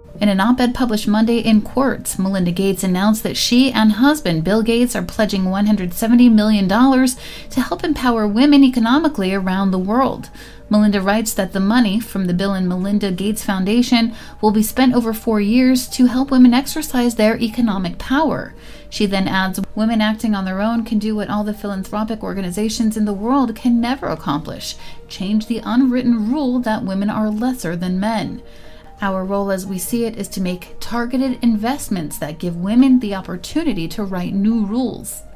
In an op-ed published Monday in Quartz, Melinda Gates announced that she and husband Bill Gates are pledging $170 million to help empower women economically around the world. Melinda writes that the money from the Bill and Melinda Gates Foundation will be spent over 4 years to help women exercise their economic power. She then adds, women acting on their own can do what all the philanthropic organizations in the world can never accomplish: change the unwritten rule that women are lesser than men. Our role as we see it is to make targeted investments that give women the opportunity to write new rules.